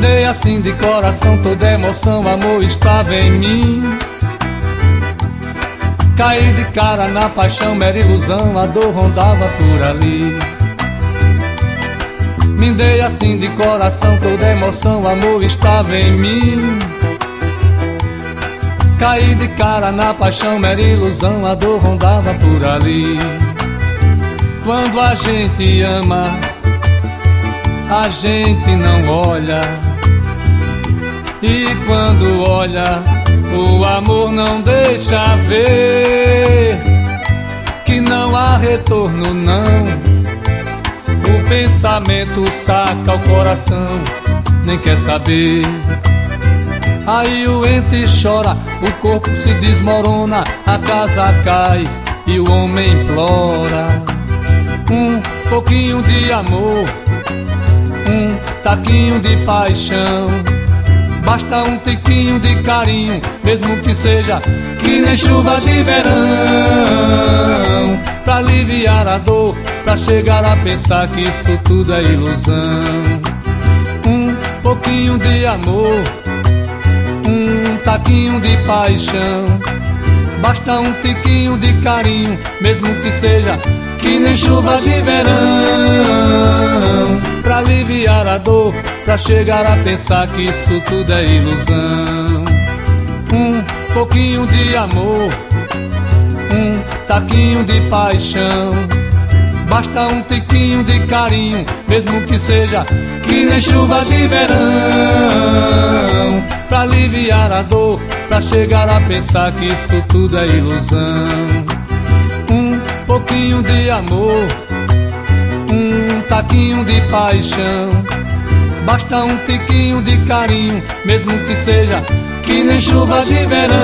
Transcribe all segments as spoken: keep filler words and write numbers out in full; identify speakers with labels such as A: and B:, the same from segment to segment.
A: dei assim de coração, toda emoção, amor estava em mim. Caí de cara na paixão, mera ilusão, a dor rondava por ali. Me dei assim de coração, toda emoção, amor estava em mim. Caí de cara na paixão, mera ilusão, a dor rondava por ali. Quando a gente ama, a gente não olha. E quando olha, o amor não deixa ver que não há retorno, não. O pensamento saca o coração, nem quer saber. Aí o ente chora, o corpo se desmorona, a casa cai e o homem implora um pouquinho de amor, um taquinho de paixão. Basta um tiquinho de carinho, mesmo que seja que nem chuva de verão, pra aliviar a dor, pra chegar a pensar que isso tudo é ilusão. Um pouquinho de amor, um taquinho de paixão. Basta um tiquinho de carinho, mesmo que seja que nem chuva de verão, pra aliviar a dor, pra chegar a pensar que isso tudo é ilusão. Um pouquinho de amor, um taquinho de paixão. Basta um tiquinho de carinho, mesmo que seja que nem chuva de verão, pra aliviar a dor, pra chegar a pensar que isso tudo é ilusão. Um pouquinho de amor, um taquinho de paixão. Basta um tiquinho de carinho, mesmo que seja que nem chuva de verão,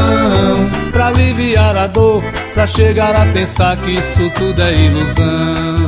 A: pra aliviar a dor, pra chegar a pensar que isso tudo é ilusão.